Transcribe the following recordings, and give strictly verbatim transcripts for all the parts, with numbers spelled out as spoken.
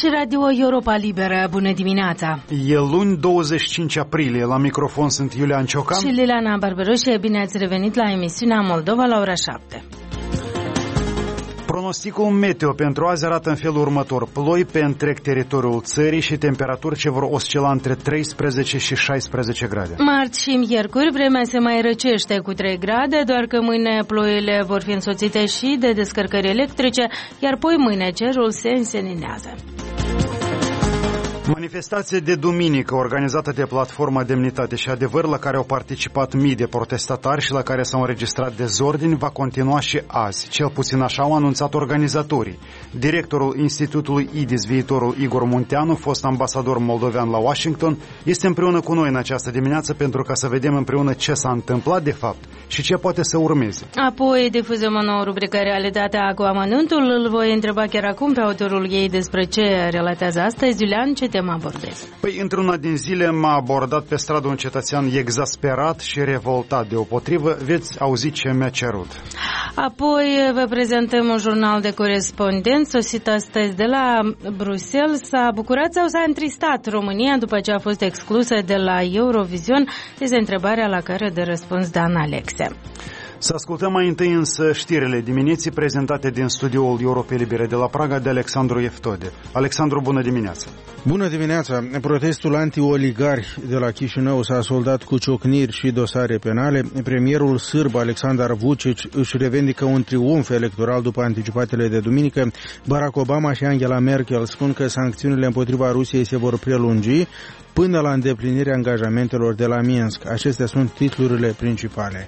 și Radio Europa Liberă. Bună dimineața! E luni douăzeci și cinci aprilie. La microfon sunt Iulian Ciocan și Liliana Barberos și bine ați revenit la emisiunea Moldova la ora șapte. Pronosticul meteo pentru azi arată în felul următor. Ploi pe întreg teritoriul țării și temperaturi ce vor oscila între treisprezece și șaisprezece grade. Marți și miercuri vremea se mai răcește cu trei grade, doar că mâine ploile vor fi însoțite și de descărcări electrice, iar poi mâine cerul se înseninează. Manifestație de duminică organizată de Platforma Demnitate și Adevăr, la care au participat mii de protestatari și la care s-au înregistrat dezordini, va continua și azi. Cel puțin așa au anunțat organizatorii. Directorul Institutului I D I S, viitorul Igor Munteanu, fost ambasador moldovean la Washington, este împreună cu noi în această dimineață pentru ca să vedem împreună ce s-a întâmplat de fapt și ce poate să urmeze. Apoi difuzăm o nouă rubrică, Realitatea cu amănuntul. Îl voi întreba chiar acum pe autorul ei despre ce relatează astăzi. Iulian, ce temă abordezi? Păi, într-una din zile m-a abordat pe stradă un cetățean exasperat și revoltat deopotrivă. Veți auzi ce mi-a cerut. Apoi vă prezentăm un jurnal de corespondenți sosit astăzi de la Bruxelles. S-a bucurat sau s-a întristat România după ce a fost exclusă de la Eurovision? Este întrebarea la care dă răspuns Dan Alexe. Să ascultăm mai întâi însă știrile dimineții prezentate din studioul Europei Libere de la Praga de Alexandru Eftode. Alexandru, bună dimineața! Bună dimineața! Protestul anti-oligarhi de la Chișinău s-a soldat cu ciocniri și dosare penale. Premierul sârb Aleksandar Vučić își revendică un triumf electoral după anticipatele de duminică. Barack Obama și Angela Merkel spun că sancțiunile împotriva Rusiei se vor prelungi până la îndeplinirea angajamentelor de la Minsk. Acestea sunt titlurile principale.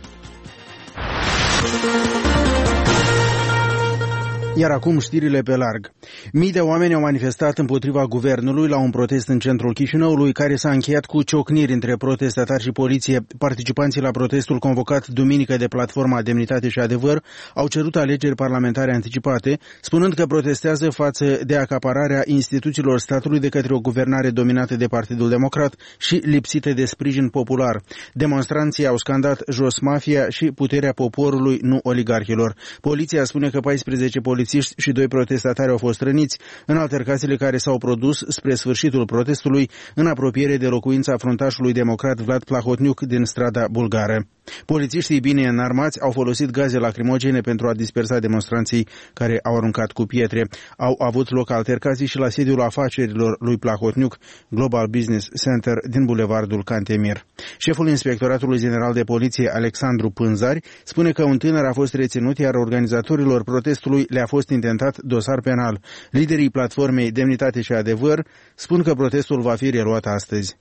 Iar acum știrile pe larg. Mii de oameni au manifestat împotriva guvernului la un protest în centrul Chișinăului, care s-a încheiat cu ciocniri între protestatari și poliție. Participanții la protestul convocat duminică de Platforma Demnitate și Adevăr au cerut alegeri parlamentare anticipate, spunând că protestează față de acapararea instituțiilor statului de către o guvernare dominată de Partidul Democrat și lipsită de sprijin popular. Demonstranții au scandat jos mafia și puterea poporului, nu oligarhilor. Poliția spune că paisprezece polițiști și doi protestatari au fost răniți în altercațiile care s-au produs spre sfârșitul protestului în apropiere de locuința fruntașului democrat Vlad Plahotniuc din strada Bulgară. Polițiștii bine înarmați au folosit gaze lacrimogene pentru a dispersa demonstranții care au aruncat cu pietre. Au avut loc altercații și la sediul afacerilor lui Plahotniuc, Global Business Center din bulevardul Cantemir. Șeful Inspectoratului General de Poliție, Alexandru Pânzari, spune că un tânăr a fost reținut, iar organizatorilor protestului le-a fost intentat dosar penal. Liderii Platformei Demnitate și Adevăr spun că protestul va fi reluat astăzi.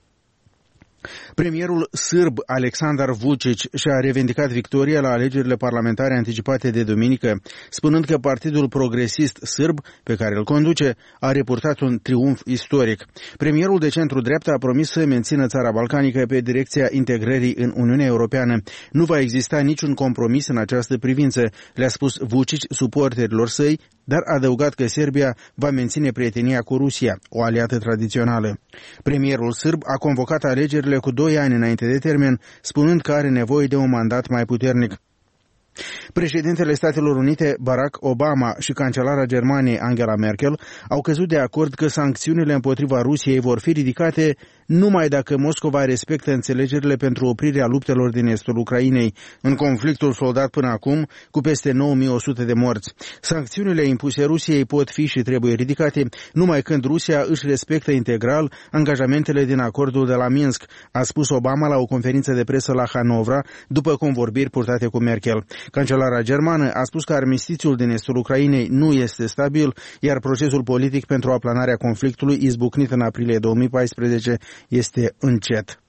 Premierul sârb Aleksandar Vučić și-a revendicat victoria la alegerile parlamentare anticipate de duminică, spunând că Partidul Progresist Sârb, pe care îl conduce, a reportat un triumf istoric. Premierul de centru-dreapta a promis să mențină țara balcanică pe direcția integrării în Uniunea Europeană. Nu va exista niciun compromis în această privință, le-a spus Vučić suporterilor săi, dar a adăugat că Serbia va menține prietenia cu Rusia, o aliată tradițională. Premierul sârb a convocat alegerile cu doi ani înainte de termen, spunând că are nevoie de un mandat mai puternic. Președintele Statelor Unite, Barack Obama, și cancelara Germaniei, Angela Merkel, au căzut de acord că sancțiunile împotriva Rusiei vor fi ridicate numai dacă Moscova respectă înțelegerile pentru oprirea luptelor din estul Ucrainei, în conflictul soldat până acum, cu peste nouă mii o sută de morți. Sancțiunile impuse Rusiei pot fi și trebuie ridicate numai când Rusia își respectă integral angajamentele din acordul de la Minsk, a spus Obama la o conferință de presă la Hanovra, după convorbiri purtate cu Merkel. Cancelara germană a spus că armistițiul din estul Ucrainei nu este stabil, iar procesul politic pentru aplanarea conflictului izbucnit în aprilie două mii paisprezece este încet.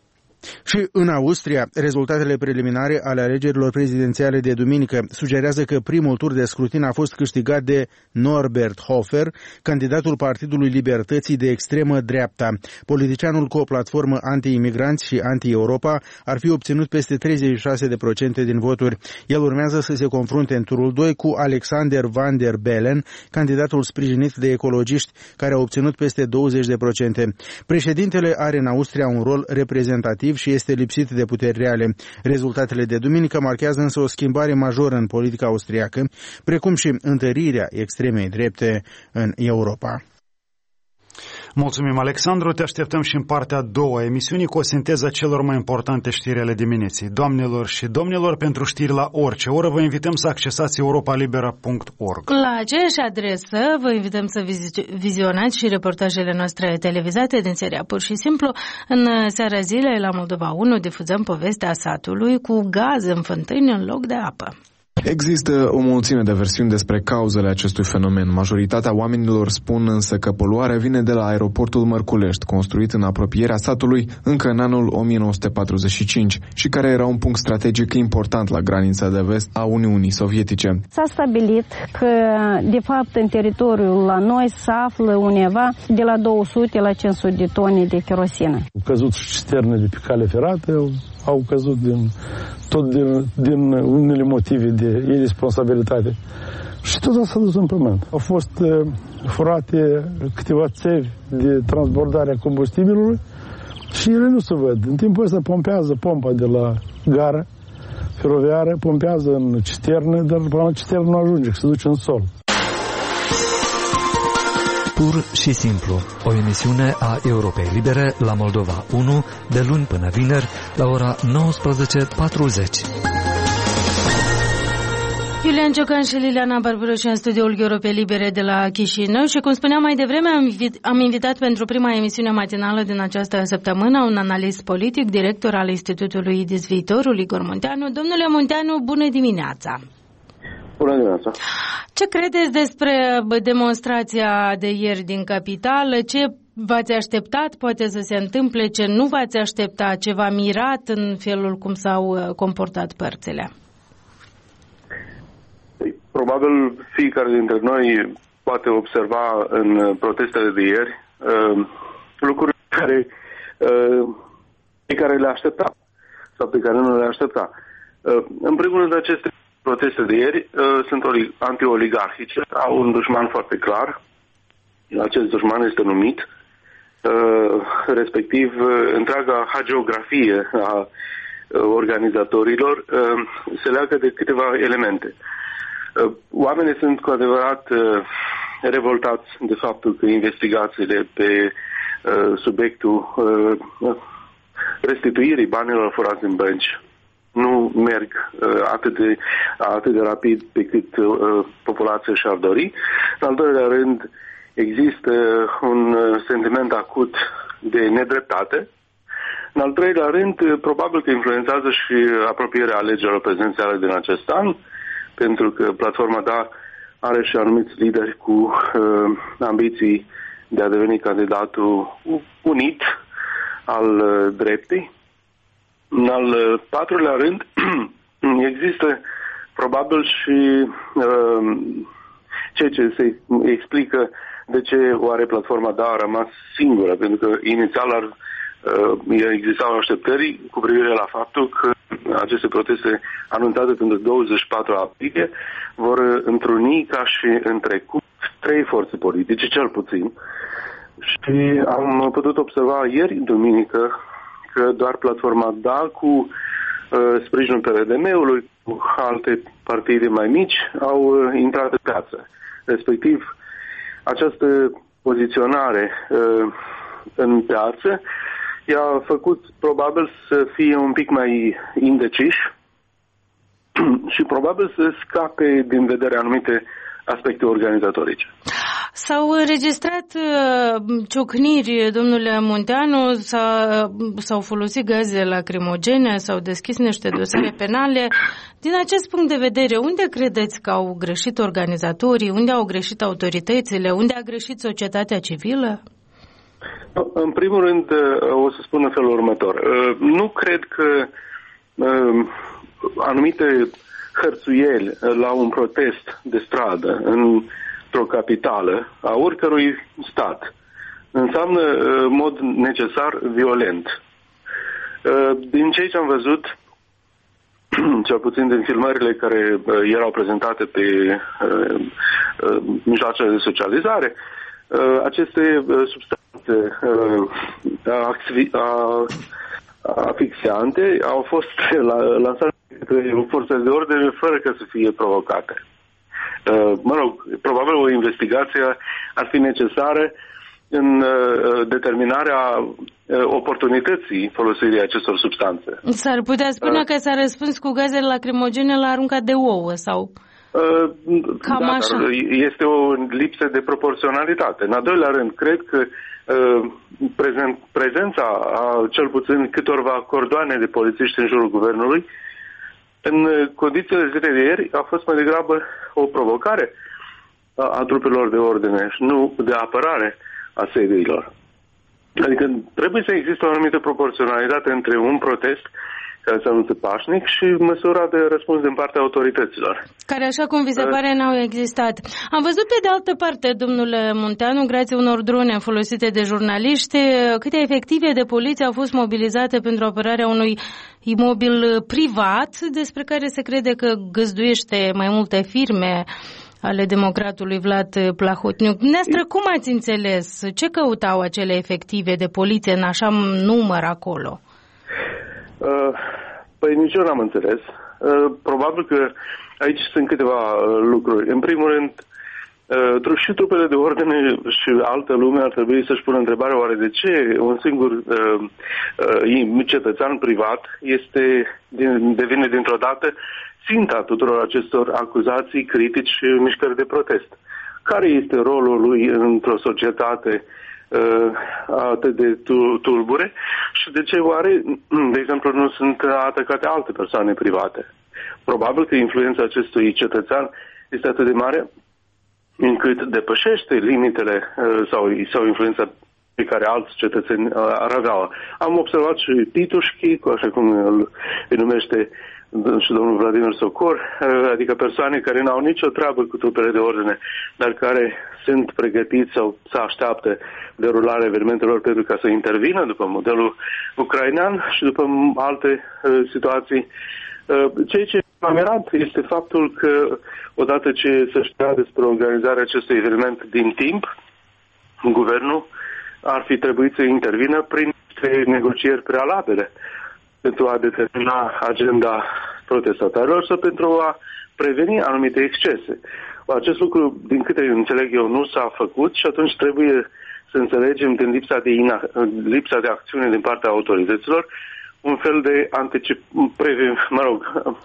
Și în Austria, rezultatele preliminare ale alegerilor prezidențiale de duminică sugerează că primul tur de scrutin a fost câștigat de Norbert Hofer, candidatul Partidului Libertății de extremă dreapta. Politicianul cu o platformă anti-imigranți și anti-Europa ar fi obținut peste treizeci și șase la sută din voturi. El urmează să se confrunte în turul doi cu Alexander Van der Bellen, candidatul sprijinit de ecologiști, care a obținut peste douăzeci la sută. Președintele are în Austria un rol reprezentativ și este lipsit de puteri reale. Rezultatele de duminică marchează însă o schimbare majoră în politica austriacă, precum și întărirea extremei drepte în Europa. Mulțumim, Alexandru. Te așteptăm și în partea a doua a emisiunii cu o sinteză a celor mai importante știri ale dimineții. Doamnelor și domnilor, pentru știri la orice oră, vă invităm să accesați europa libera punct org. La aceeași adresă, vă invităm să vizionați și reportajele noastre televizate din seria Pur și Simplu. În seara zilei, la Moldova unu, difuzăm povestea satului cu gaz în fântâni în loc de apă. Există o mulțime de versiuni despre cauzele acestui fenomen. Majoritatea oamenilor spun însă că poluarea vine de la aeroportul Mărculești, construit în apropierea satului încă în anul o mie nouă sute patruzeci și cinci și care era un punct strategic important la granița de vest a Uniunii Sovietice. S-a stabilit că, de fapt, în teritoriul la noi se află undeva de la două sute la cinci sute de tone de kerosină. Au căzut cisterne de pe cale ferată, au căzut din, tot din, din unele motive de irresponsabilitate. Și tot asta s-a dus în pământ. Au fost uh, furate câteva țevi de transbordare a combustibilului și ele nu se văd. În timpul ăsta pompează pompa de la gara feroviară, pompează în cisternă, dar până la cisternă nu ajunge, că se duce în sol. Pur și simplu, o emisiune a Europei Libere la Moldova unu, de luni până vineri, la ora nouăsprezece patruzeci. Iulian Ciocan și Liliana Barbaroș în studioul Europei Libere de la Chișinău și, cum spuneam mai devreme, am, invit, am invitat pentru prima emisiune matinală din această săptămână un analist politic, director al Institutului Idis Viitorul, Igor Munteanu. Domnule Munteanu, bună dimineața! Bună dimineața! Ce credeți despre demonstrația de ieri din capitală? Ce v-ați așteptat poate să se întâmple? Ce nu v-ați așteptat? Ce v-a mirat în felul cum s-au comportat părțile? Probabil fiecare dintre noi poate observa în protestele de ieri uh, lucruri care, uh, pe care le aștepta sau pe care nu le aștepta. Uh, în primul rând, aceste proteste de ieri uh, sunt anti-oligarhice, au un dușman foarte clar. Acest dușman este numit, uh, respectiv uh, întreaga hagiografie a uh, organizatorilor uh, se leagă de câteva elemente. Uh, oamenii sunt cu adevărat uh, revoltați de faptul că investigațiile pe uh, subiectul uh, restituirii banilor furați din bănci nu merg uh, atât, de, atât de rapid pe cât uh, populația și-ar dori. În al doilea rând, există un uh, sentiment acut de nedreptate. În al treilea rând, uh, probabil că influențează și apropierea alegerilor prezidențiale din acest an, pentru că platforma D A are și anumiți lideri cu uh, ambiții de a deveni candidatul unit al uh, dreptei. În al patrulea rând, există probabil și uh, ceea ce se explică de ce oare platforma D A a rămas singură, pentru că inițial ar, uh, existau așteptări cu privire la faptul că aceste proteste anunțate pentru douăzeci și patru aprilie vor întruni ca și în trecut trei forțe politice, cel puțin. Și am putut observa ieri, duminică, că doar platforma D A cu uh, sprijinul P R D M-ului, cu alte partide mai mici, au uh, intrat în piață. Respectiv, această poziționare uh, în piață i-a făcut probabil să fie un pic mai indeciși și probabil să scape din vedere anumite aspecte organizatorice. S-au înregistrat uh, ciocniri, domnule Munteanu, s-au folosit gaze lacrimogene, s-au deschis niște dosare penale. Din acest punct de vedere, unde credeți că au greșit organizatorii, unde au greșit autoritățile, unde a greșit societatea civilă? În primul rând, o să spun în felul următor. Nu cred că anumite hărțuieli la un protest de stradă într-o capitală a oricărui stat înseamnă în mod necesar violent. Din ceea ce am văzut, cel puțin din filmările care erau prezentate pe mijloacele de socializare, aceste substanțe asfixiante au fost lansate către forțele de ordine fără ca să fie provocate. Mă rog, probabil o investigație ar fi necesară în determinarea oportunității folosirii acestor substanțe. S-ar putea spune uh, că s-a răspuns cu gazele lacrimogene la aruncat de ouă sau uh, cam da, așa. Este o lipsă de proporționalitate. În al doilea rând, cred că uh, prezent, prezența a cel puțin câtorva cordoane de polițiști în jurul guvernului în condițiile zilei de ieri a fost mai degrabă o provocare a, a trupelor de ordine și nu de apărare a sediilor. Adică trebuie să existe o anumită proporționalitate între un protest care se anunță pașnic și măsura de răspuns din partea autorităților. Care, așa cum vi se pare, n-au existat. Am văzut pe de altă parte, domnule Munteanu, grație unor drone folosite de jurnaliști, câte efective de poliție au fost mobilizate pentru apărarea unui imobil privat, despre care se crede că găzduiește mai multe firme ale democratului Vlad Plahotniuc. Dumneavoastră, cum ați înțeles? Ce căutau acele efective de poliție în așa număr acolo? Uh, păi nici eu n-am înțeles. Uh, probabil că aici sunt câteva uh, lucruri. În primul rând, uh, și trupele de ordine și altă lume ar trebui să-și pună întrebarea oare de ce un singur uh, uh, cetățean privat este, devine dintr-o dată ținta tuturor acestor acuzații, critici și mișcări de protest. Care este rolul lui într-o societate uh, atât de tulbure și de ce oare, de exemplu, nu sunt atacate alte persoane private? Probabil că influența acestui cetățean este atât de mare încât depășește limitele uh, sau, sau influența pe care alți cetățeni uh, ar avea. Am observat și Titușchi, așa cum îl, îl numește și domnul Vladimir Socor, adică persoane care n-au nicio treabă cu trupele de ordine, dar care sunt pregătiți sau se așteaptă derularea evenimentelor pentru ca să intervină după modelul ucrainean și după alte uh, situații. Uh, ceea ce m-a mirat este faptul că odată ce se știa despre organizarea acestui eveniment din timp, guvernul ar fi trebuit să intervină prin negocieri prealabile pentru a determina agenda protestatarilor sau pentru a preveni anumite excese. Acest lucru, din câte înțeleg eu, nu s-a făcut și atunci trebuie să înțelegem din lipsa de, ina- lipsa de acțiune din partea autorităților un fel de anticip, preven, mă rog,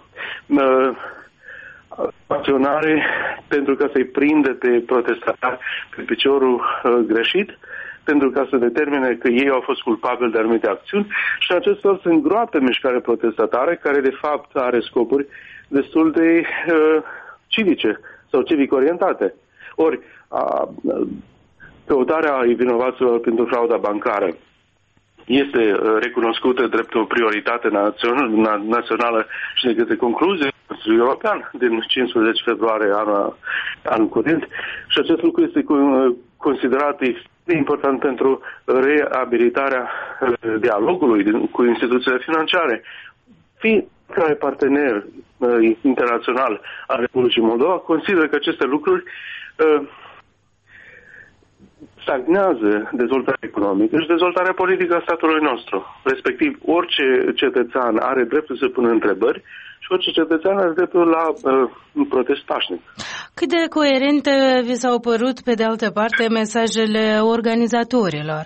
acționare pentru ca să-i prinde pe protestatari pe piciorul greșit, pentru ca să determine că ei au fost culpabili de anumite acțiuni și acestor se îngroapă mișcarea protestatară care de fapt are scopuri destul de uh, civice sau civic-orientate. Ori, a, căutarea vinovaților pentru frauda bancară este recunoscută drept o prioritate națională și de către concluzie Consiliului European din cincisprezece februarie anul, anul curent și acest lucru este considerat important pentru reabilitarea dialogului cu instituțiile financiare. Fiecare partener uh, internațional al Republicii Moldova consideră că aceste lucruri uh, stagnează dezvoltarea economică și dezvoltarea politică a statului nostru. Respectiv, orice cetățean are dreptul să pună întrebări și orice cetățean are dreptul la uh, un protest pașnic. Cât de coerente vi s-au părut, pe de altă parte, mesajele organizatorilor?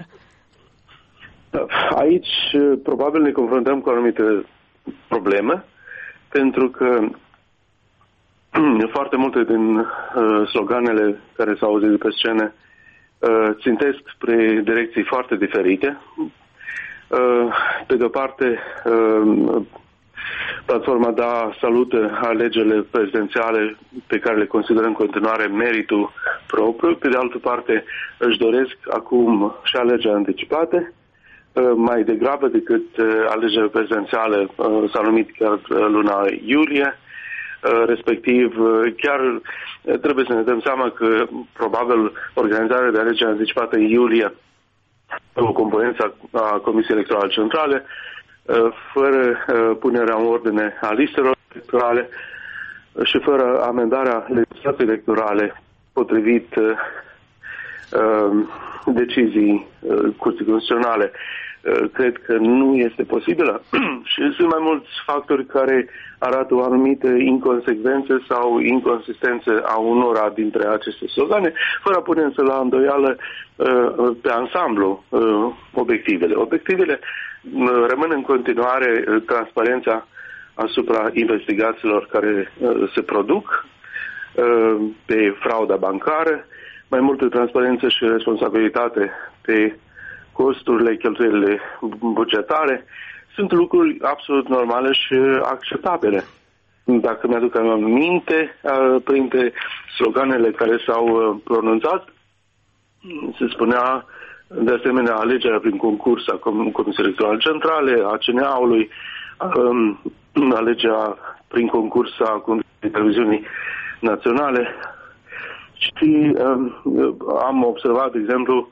Aici, probabil, ne confruntăm cu anumite probleme, pentru că foarte multe din uh, sloganele care s-au auzit pe scene uh, țintesc spre direcții foarte diferite. Uh, pe de o parte, uh, platforma Da salută alegerile prezidențiale pe care le consideră în continuare meritul propriu. Pe de altă parte, își doresc acum și alegeri anticipate, mai degrabă decât alegerile prezidențiale, s-a numit chiar luna iulie, respectiv chiar trebuie să ne dăm seama că probabil organizarea de alegeri anticipate în iulie, o componență a Comisiei Electorale Centrale, fără punerea în ordine a listelor electorale și fără amendarea legislației electorale potrivit decizii Curții Constituționale. cred că nu este posibilă și sunt mai mulți factori care arată o anumită inconsecvență sau inconsistență a unora dintre aceste slogane, fără a pune însă la îndoială pe ansamblu obiectivele. Obiectivele rămân în continuare transparența asupra investigațiilor care se produc pe frauda bancară, mai multă transparență și responsabilitate pe costurile, cheltuielile bugetare, sunt lucruri absolut normale și acceptabile. Dacă mi-aduc aminte, printre sloganele care s-au pronunțat, se spunea de asemenea alegerea prin concurs a Comisiei Electorale Centrale, a C N A-ului, alegerea prin concurs a Televiziunii Naționale. Și am observat, de exemplu,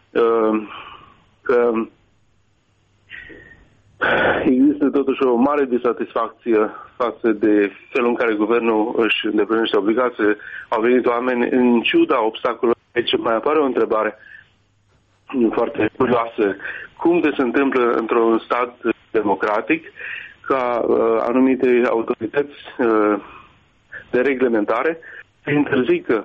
că există totuși o mare disatisfacție față de felul în care guvernul își îndeplinește obligațiile. Au venit oameni în ciuda obstacolelor. Aici mai apare o întrebare foarte curioasă. Cum de se întâmplă într-un stat democratic ca uh, anumite autorități uh, de reglementare să interzică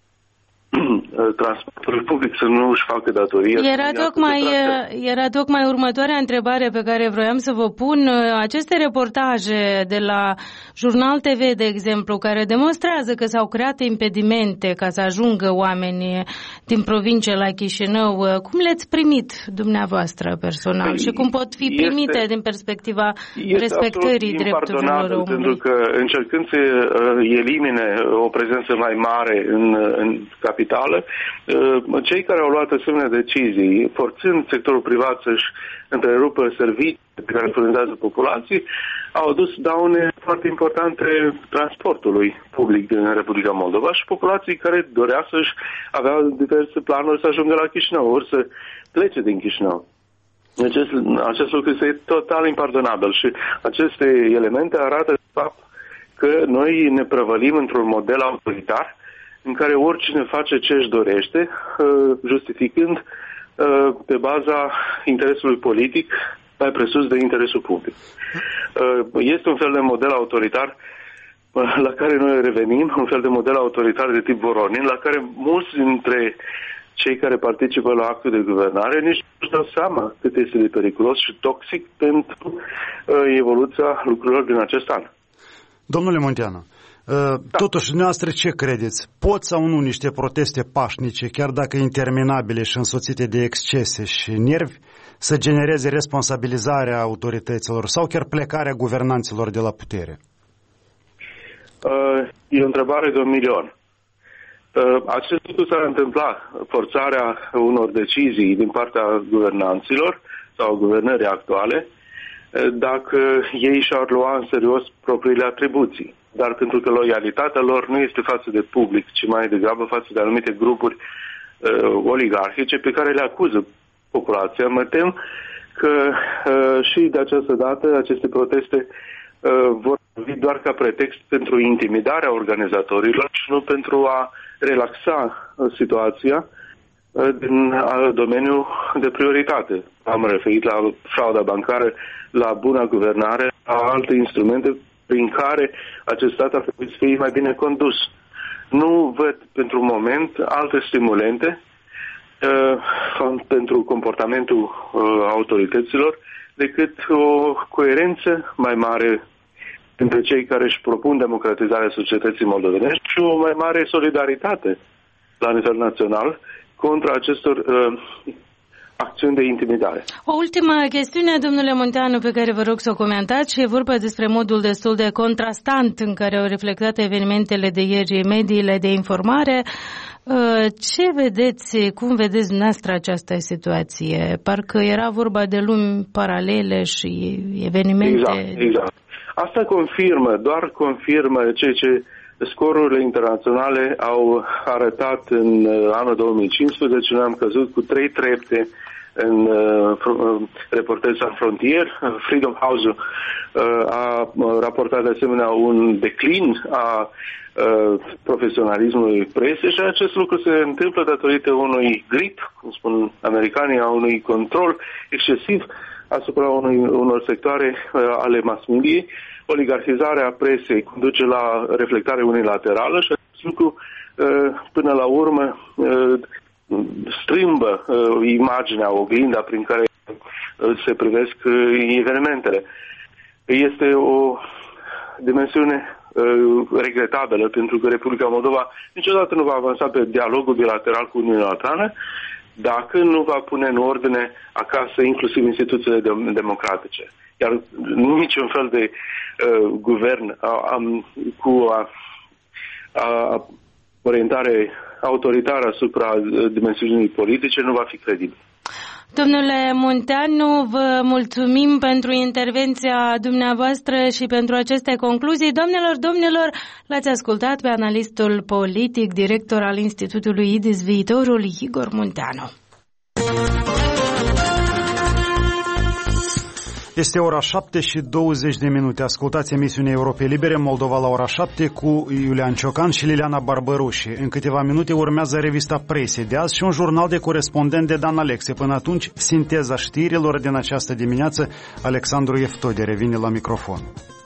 transportul public să nu își facă datoria. Era tocmai, era tocmai următoarea întrebare pe care vroiam să vă pun. Aceste reportaje de la Jurnal T V, de exemplu, care demonstrează că s-au creat impedimente ca să ajungă oamenii din provincie la Chișinău, cum le-ați primit dumneavoăstră personal și cum pot fi primite este, din perspectiva respectării drepturilor omului? Pentru că încercând să elimine o prezență mai mare în, în capitală, cei care au luat asemenea decizii, forțând sectorul privat să-și întrerupă servicii pe care le furnizează populații, au adus daune foarte importante transportului public din Republica Moldova și populații care dorea să-și aveau diverse planuri să ajungă la Chișinău, ori să plece din Chișinău. Acest, acest lucru este total impardonabil și aceste elemente arată de fapt că noi ne prăvălim într-un model autoritar în care oricine face ce își dorește, justificând pe baza interesului politic mai presus de interesul public. Este un fel de model autoritar la care noi revenim, un fel de model autoritar de tip Voronin, la care mulți dintre cei care participă la actul de guvernare nici nu-și dau seama cât este de periculos și toxic pentru evoluția lucrurilor din acest an. Domnule Munteanu, da. Totuși, dumneavoastră ce credeți? Pot sau nu niște proteste pașnice, chiar dacă interminabile și însoțite de excese și nervi, să genereze responsabilizarea autorităților sau chiar plecarea guvernanților de la putere? E o întrebare de un milion. Acest lucru s-ar întâmpla, forțarea unor decizii din partea guvernanților sau guvernării actuale, dacă ei și-ar lua în serios propriile atribuții. Dar pentru că loialitatea lor nu este față de public, ci mai degrabă față de anumite grupuri uh, oligarhice pe care le acuză populația, mă tem că uh, și de această dată aceste proteste uh, vor fi doar ca pretext pentru intimidarea organizatorilor și nu pentru a relaxa uh, situația uh, din uh, domeniul de prioritate. Am referit la frauda bancară, la buna guvernare, la alte instrumente prin care acest stat ar trebui să fie mai bine condus. Nu văd pentru un moment alte stimulente uh, pentru comportamentul uh, autorităților decât o coerență mai mare între cei care își propun democratizarea societății moldovenești și o mai mare solidaritate la nivel național contra acestor uh, acțiuni de intimidare. O ultimă chestiune, domnule Munteanu, pe care vă rog să o comentați, și e vorba despre modul destul de contrastant în care au reflectat evenimentele de ieri mediile de informare. Ce vedeți, cum vedeți dumneavoastră această situație? Parcă era vorba de lumi paralele și evenimente... Exact, exact. Asta confirmă, doar confirmă ceea ce scorurile internaționale au arătat în anul două mii cincisprezece. Noi am căzut cu trei trepte în uh, Reporteri Sans Frontières. Freedom House-ul uh, a raportat de asemenea un declin a uh, profesionalismului presei și acest lucru se întâmplă datorită unui grip, cum spun americanii, a unui control excesiv asupra unui, unor sectoare uh, ale mass mediei. Oligarhizarea presei conduce la reflectare unilaterală și acest lucru uh, până la urmă uh, strâmbă uh, imaginea, oglinda prin care uh, se privesc uh, evenimentele. Este o dimensiune uh, regretabilă pentru că Republica Moldova niciodată nu va avansa pe dialogul bilateral cu Uniunea Europeană dacă nu va pune în ordine acasă inclusiv instituțiile de- democratice. Iar niciun fel de uh, guvern a, a, cu a, a, orientare autoritară asupra dimensiunii politice nu va fi credibil. Domnule Munteanu, vă mulțumim pentru intervenția dumneavoastră și pentru aceste concluzii. Doamnelor, domnilor, l-ați ascultat pe analistul politic, director al Institutului I D I S Viitorul, Igor Munteanu. Este ora șapte și douăzeci de minute. Ascultați emisiunea Europei Libere, Moldova la ora șapte cu Iulian Ciocan și Liliana Barbăruși. În câteva minute urmează revista presei de azi și un jurnal de corespondent de Dan Alexe. Până atunci, sinteza știrilor din această dimineață. Alexandru Eftode revine la microfon.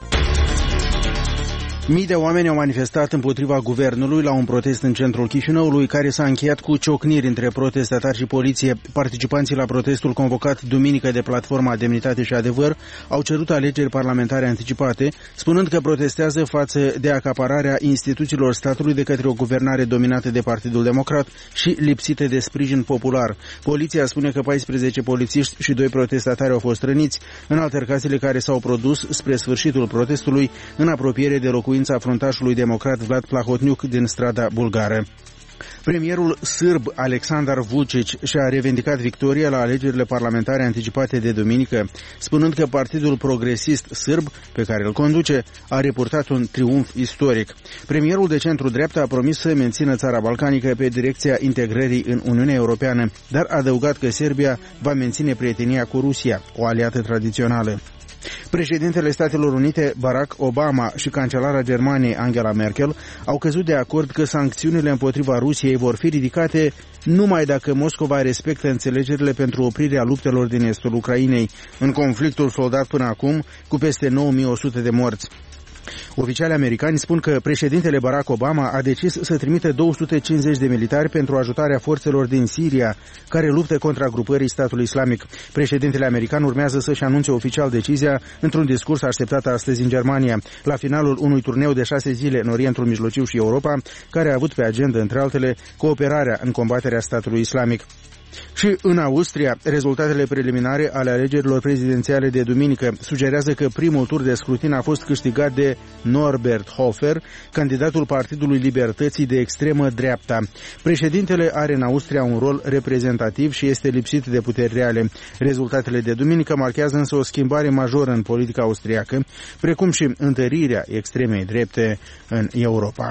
Mii de oameni au manifestat împotriva guvernului la un protest în centrul Chișinăului, care s-a încheiat cu ciocniri între protestatari și poliție. Participanții la protestul convocat duminică de platforma Demnitate și Adevăr au cerut alegeri parlamentare anticipate, spunând că protestează față de acapararea instituțiilor statului de către o guvernare dominată de Partidul Democrat și lipsită de sprijin popular. Poliția spune că paisprezece polițiști și doi protestatari au fost răniți în altercațiile care s-au produs spre sfârșitul protestului în apropiere de locuința fruntașului democrat Vlad Plahotniuc din strada Bulgară. Premierul sârb Aleksandar Vučić și-a revendicat victoria la alegerile parlamentare anticipate de duminică, spunând că Partidul Progresist Sârb, pe care îl conduce, a reportat un triumf istoric. Premierul de centru-dreapta a promis să mențină țara balcanică pe direcția integrării în Uniunea Europeană, dar a adăugat că Serbia va menține prietenia cu Rusia, o aliată tradițională. Președintele Statelor Unite Barack Obama și cancelara Germaniei Angela Merkel au căzut de acord că sancțiunile împotriva Rusiei vor fi ridicate numai dacă Moscova respectă înțelegerile pentru oprirea luptelor din estul Ucrainei, în conflictul soldat până acum cu peste nouă mii o sute de morți. Oficialii americani spun că președintele Barack Obama a decis să trimită două sute cincizeci de militari pentru ajutarea forțelor din Siria, care luptă contra grupării statului islamic. Președintele american urmează să-și anunțe oficial decizia într-un discurs așteptat astăzi în Germania, la finalul unui turneu de șase zile în Orientul Mijlociu și Europa, care a avut pe agenda, între altele, cooperarea în combaterea statului islamic. Și în Austria, rezultatele preliminare ale alegerilor prezidențiale de duminică sugerează că primul tur de scrutin a fost câștigat de Norbert Hofer, candidatul Partidului Libertății de extremă dreapta. Președintele are în Austria un rol reprezentativ și este lipsit de puteri reale. Rezultatele de duminică marchează însă o schimbare majoră în politica austriacă, precum și întărirea extremei drepte în Europa.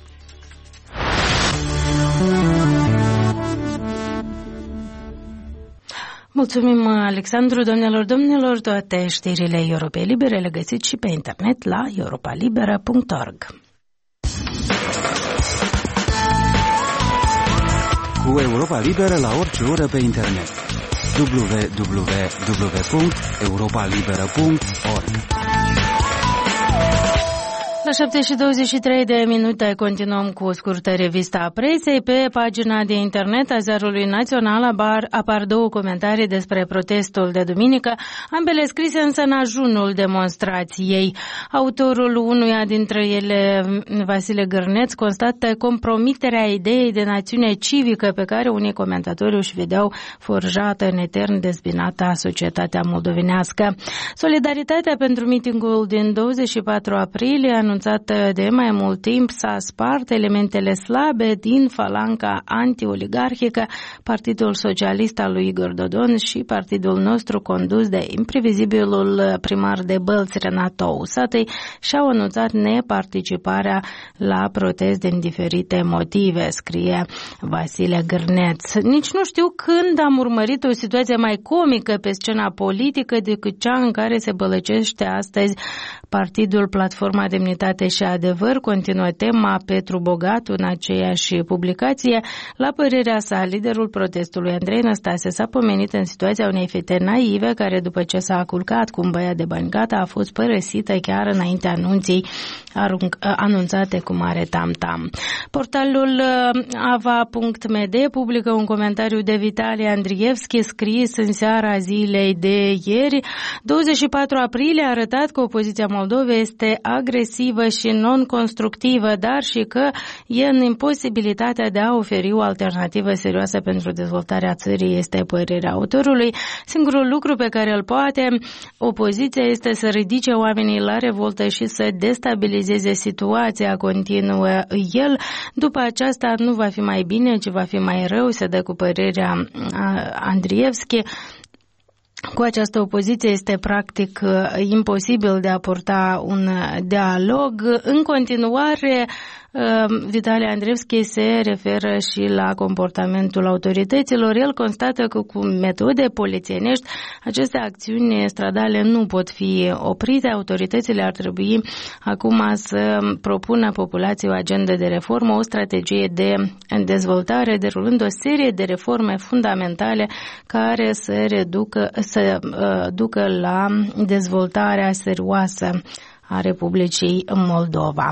Mulțumim, Alexandru. Doamnelor, domnilor, toate știrile Europei Libere le găsiți și pe internet la europa liberă punct org. Cu Europa Liberă la orice oră pe internet. w w w punct europa liberă punct org. La șapte și douăzeci și trei de minute continuăm cu o scurtă revistă a presei. Pe pagina de internet a Ziarului Național apar, apar două comentarii despre protestul de duminică, ambele scrise însă în ajunul demonstrației. Autorul unuia dintre ele, Vasile Gârneț, constată compromiterea ideii de națiune civică pe care unii comentatori își vedeau forjată în etern dezbinata societatea moldovenească. Solidaritatea pentru mitingul din douăzeci și patru aprilie anunță anunțat de mai mult timp, s-a spart elementele slabe din falanca anti-oligarhică, Partidul Socialist al lui Igor Dodon și partidul nostru condus de imprevizibilul primar de Bălți, Renat Usatăi, și-au anunțat neparticiparea la protest din diferite motive, scrie Vasile Gârneț. Nici nu știu când am urmărit o situație mai comică pe scena politică decât cea în care se bălăcește astăzi Partidul Platforma Demnitate și Adevăr, continuă tema Petru Bogatu în aceeași publicație. La părerea sa, liderul protestului Andrei Năstase s-a pomenit în situația unei fete naive care, după ce s-a culcat cu un băiat de bani gata, a fost părăsită chiar înaintea anunții anunțate cu mare tam-tam. Portalul ava punct m d publică un comentariu de Vitalie Andrievski scris în seara zilei de ieri. douăzeci și patru aprilie a arătat că opoziția Moldovei este agresivă și non-constructivă, dar și că e în imposibilitatea de a oferi o alternativă serioasă pentru dezvoltarea țării, este părerea autorului. Singurul lucru pe care îl poate opoziția este să ridice oamenii la revoltă și să destabilizeze situația, continuă el. După aceasta nu va fi mai bine, ci va fi mai rău, se dă cu părerea Andrievski. Cu această opoziție este practic imposibil de a purta un dialog. În continuare, Vitalie Andrievski se referă și la comportamentul autorităților. El constată că cu metode polițienești aceste acțiuni stradale nu pot fi oprite. Autoritățile ar trebui acum să propună populației o agendă de reformă, o strategie de dezvoltare, derulând o serie de reforme fundamentale care să reducă, să uh, ducă la dezvoltarea serioasă a Republicii Moldova.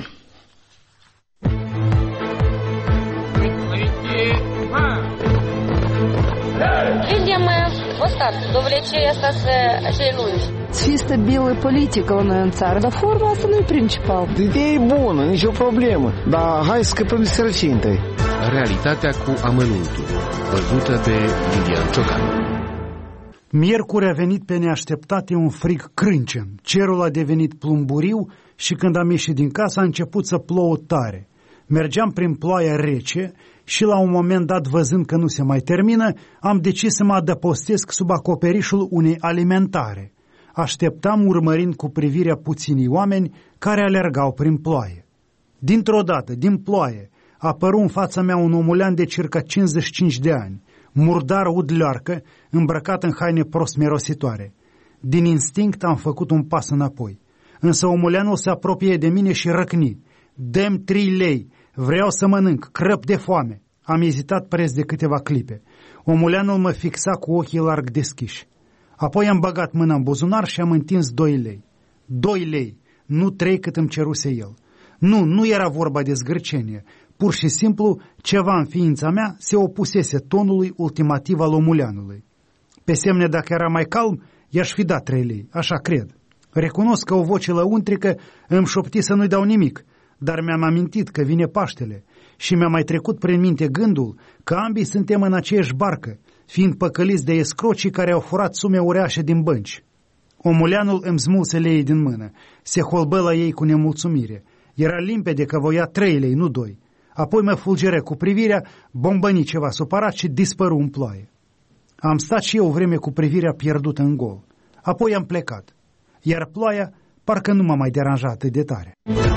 Видим остатки, довлечение asta acei lungi. Să fie stabilă politică la noi în țară, dar forma asta nu e principal. Ideea e bună, nicio problemă, dar hai să scăpăm de sărăcie întâi. Realitatea cu amănuntul, văzută de Lilian Ciocan. Miercuri a venit pe neașteptate un frig crâncen, cerul a devenit plumburiu și când am ieșit din casă a început să plouă tare. Mergeam prin ploaia rece și la un moment dat, văzând că nu se mai termină, am decis să mă adăpostesc sub acoperișul unei alimentare. Așteptam urmărind cu privirea puținii oameni care alergau prin ploaie. Dintr-o dată, din ploaie, apăru în fața mea un omulean de circa cincizeci și cinci de ani, murdar udleoarcă, îmbrăcat în haine prost mirositoare. Din instinct am făcut un pas înapoi, însă omuleanul se apropie de mine și răcni. Dă-mi trei lei, vreau să mănânc, crăp de foame. Am ezitat preț de câteva clipe. Omuleanul mă fixa cu ochii larg deschiși. Apoi am băgat mâna în buzunar și am întins doi lei. Doi lei, nu trei cât îmi ceruse el. Nu, nu era vorba de zgârcenie. Pur și simplu, ceva în ființa mea se opusese tonului ultimativ al omuleanului. Pe semne, dacă era mai calm, i-aș fi dat trei lei, așa cred. Recunosc că o voce lăuntrică îmi șopti să nu-i dau nimic, dar mi-am amintit că vine Paștele și mi-a mai trecut prin minte gândul că ambii suntem în aceeași barcă, fiind păcăliți de escrocii care au furat sume uriașe din bănci. Omuleanul îmi smulse leii din mână, se holbă la ei cu nemulțumire. Era limpede că voia trei lei, nu doi. Apoi mă fulgeră cu privirea, bombăni ceva supărat și dispăru în ploaie. Am stat și eu o vreme cu privirea pierdută în gol. Apoi am plecat, iar ploaia parcă nu m-a mai deranjat atât de tare.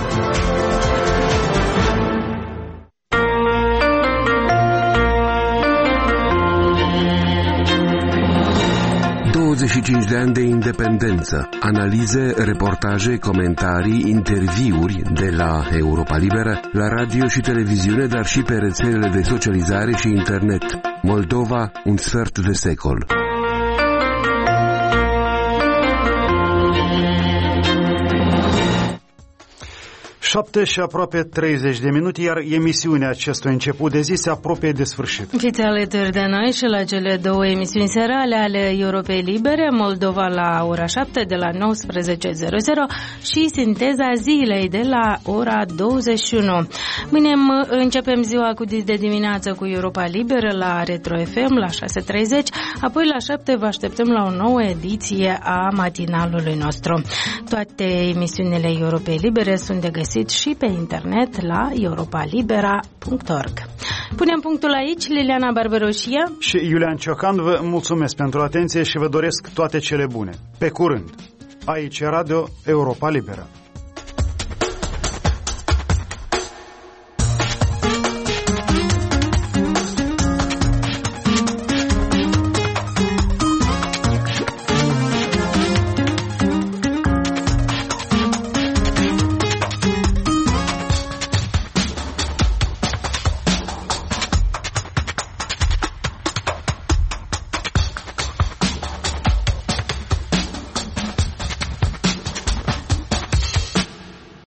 douăzeci și cinci de ani de independență, analize, reportaje, comentarii, interviuri de la Europa Liberă, la radio și televiziune, dar și pe rețelele de socializare și internet. Moldova, un sfert de secol. șapte și aproape treizeci de minute, iar emisiunea acestui început de zi se apropie de sfârșit. Fiți alături de noi și la cele două emisiuni serale ale Europei Libere, Moldova la ora șapte de la nouăsprezece zero zero și Sinteza Zilei de la ora douăzeci și unu. Mâine începem ziua cu de dimineață cu Europa Liberă la Retro F M la șase treizeci, apoi la șapte vă așteptăm la o nouă ediție a matinalului nostru. Toate emisiunile Europei Libere sunt de găsit găsiți și pe internet la europa libera punct org. Punem punctul aici. Liliana Barberoșia și Iulian Ciocan vă mulțumesc pentru atenție și vă doresc toate cele bune. Pe curând! Aici e Radio Europa Liberă.